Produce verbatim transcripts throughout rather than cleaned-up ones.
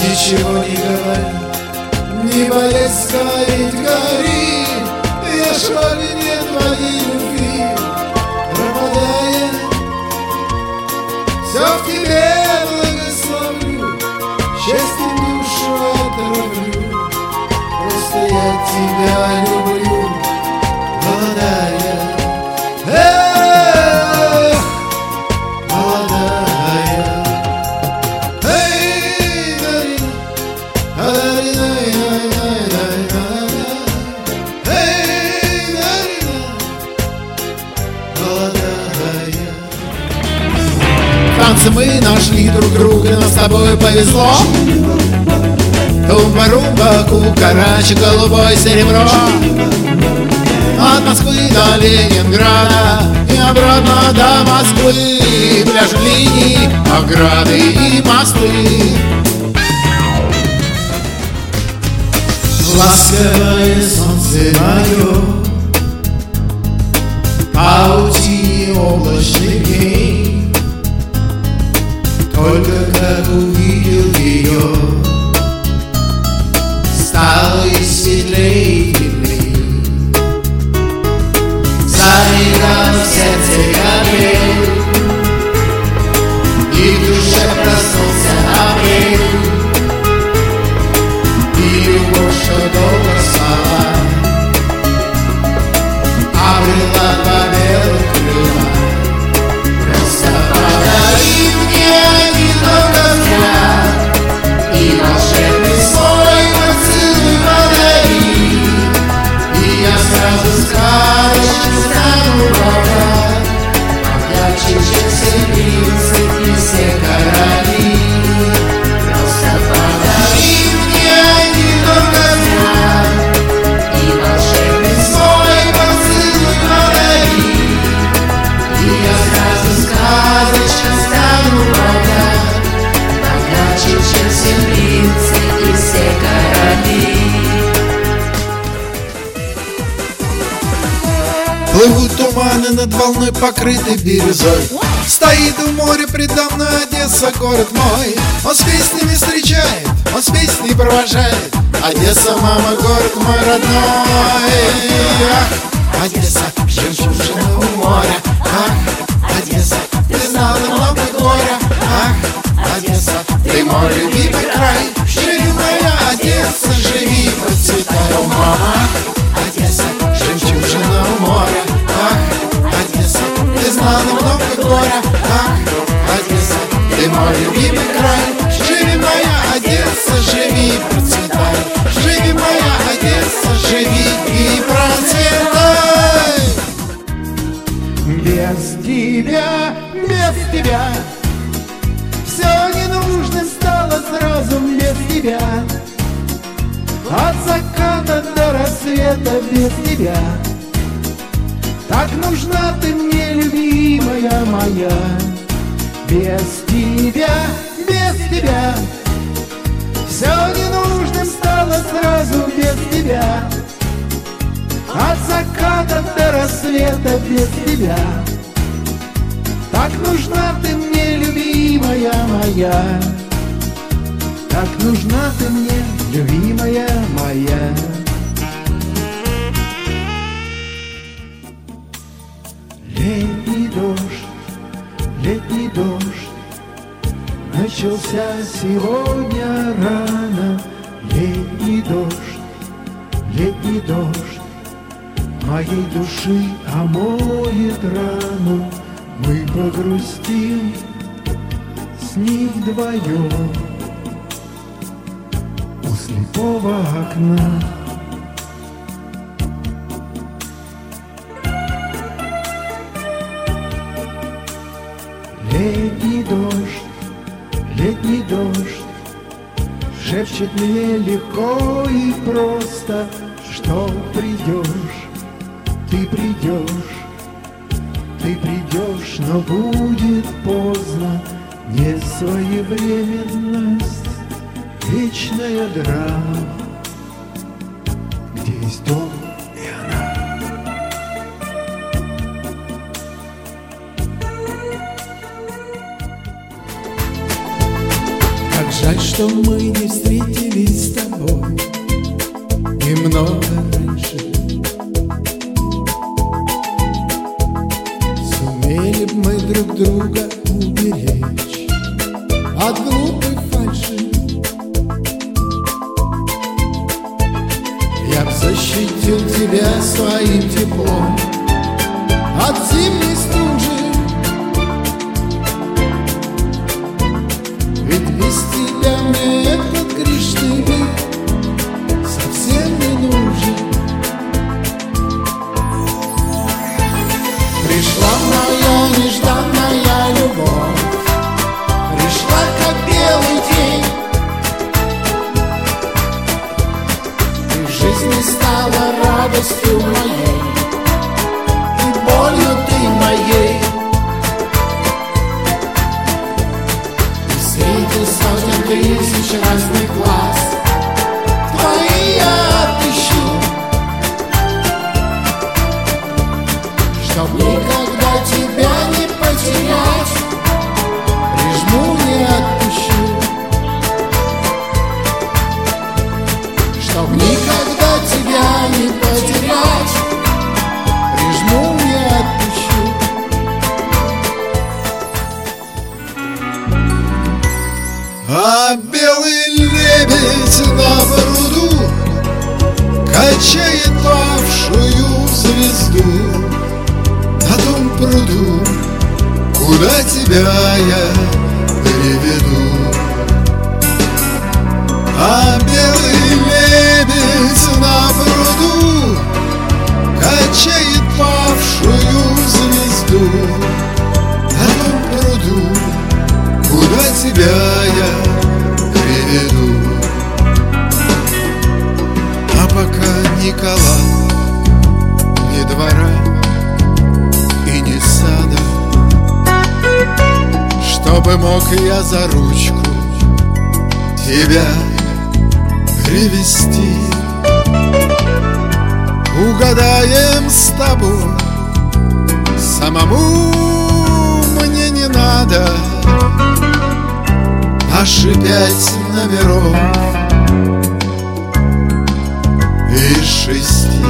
ничего не говори, не боясь гореть, гори. Я шла ли нет твоей любви, пропадая, все в тебе благословлю, счастьем душу отравлю. Просто я тебя люблю, молодая. Эх, молодая. Эй, Дарина, Дарина, эй, Дарина, молодая. В танце мы нашли друг друга, нам с тобой повезло. Тумба-румба, кукарача, голубое серебро. От Москвы до Ленинграда и обратно до Москвы. Пляжи, линии, ограды и мосты. Ласковое солнце мое, паутине облачных дней. Только как увидел ее, стало и светлей, и теплей. Заиграл в сердце апрель, и в душе проснулся апрель. И любовь, что долго спала, обрела два белых крыла. Просто подари мне один только взгляд, и волшебный свой поцелуй подари. И я сразу сказочно стану богат, богаче, чем все принцы и все короли. Просто подари мне один только взгляд, и волшебный свой поцелуй подари. И я сразу сказочно стану богат, богаче, чем все принцы и все короли. Плывут туманы над волной, покрытой бирюзой. Стоит у моря предо мной Одесса, город мой. Он с песнями встречает, он с песней провожает. Одесса, мама, город мой родной. Ах, Одесса, жемчужина у моря. Ах, Одесса, ты знала много горя. Ах, Одесса, ты мой любимый край. Живи, моя Одесса, живи, процветай, о, мама. Одесса, жемчужина у моря. Ах, Одесса, ты знала много горя. Ах, Одесса, ты мой любимый край. Живи, моя Одесса, живи, процветай. Живи, моя Одесса, живи и процветай. Без тебя, без тебя все ненужным стало сразу без тебя. От заката до рассвета без тебя. Так нужна ты мне, любимая моя. Без тебя, без тебя все ненужным стало сразу без тебя. От заката до рассвета без тебя. Так нужна ты мне, любимая моя. Так нужна ты мне, любимая моя. Летний дождь, летний дождь начался сегодня рано. Летний дождь, летний дождь моей души омоет рану. Мы погрустим с ним вдвоем у слепого окна. Летний дождь, летний дождь шепчет мне легко и просто, что придешь, ты придешь, ты придешь, но будет поздно. Несвоевременность, вечная драма, где есть дом и она. Как жаль, что мы не встретились с тобой немного раньше. Сумели б мы друг друга уберечь от глупой фальши. Я б защитил тебя своим теплом от зимней стужи. Ведь без тебя мне этот грешный мир совсем не нужен. Пришла моя нежданная любовь, пришла как белый день, и в жизни стала радостью моей и болью ты моей. Среди сотен тысяч разных глаз твои я отыщу, чтоб никогда тебя не потерять, прижму не отпущу. Чтоб никогда тебя не потерять, прижму не отпущу. А белый лебедь на пруду качает павшую звезду на том пруду, куда тебя я приведу. А белый лебедь на пруду качает павшую звезду на том пруду, куда тебя я приведу. А пока ни кола, ни двора и ни сада, чтобы мог я за ручку тебя привести, угадаем с тобой, самому мне не надо наши пять номеров из шести.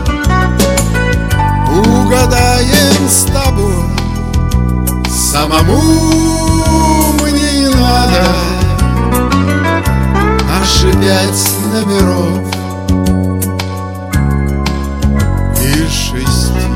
Угадаем с тобой, самому мне не надо наши пять номеров из шести.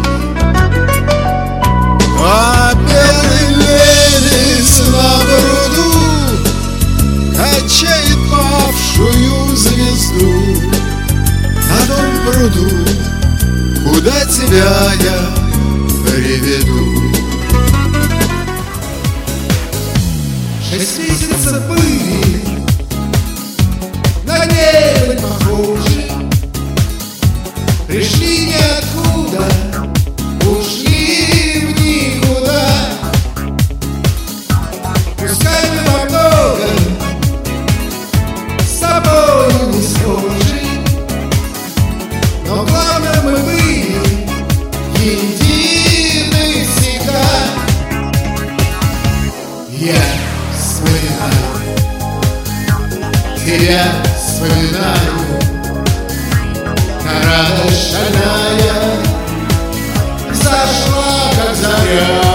А белый лебедь на пруду качает павшую звезду на том пруду, куда тебя я приведу. Шесть месяцев были на небо похожи, пришли ниоткуда, ушли в никуда. Пускай мы во многом с тобою не схожи, но главное мы были едины всегда. Я вспоминаю, тебя вспоминаю, радость шальная зашла, как заря.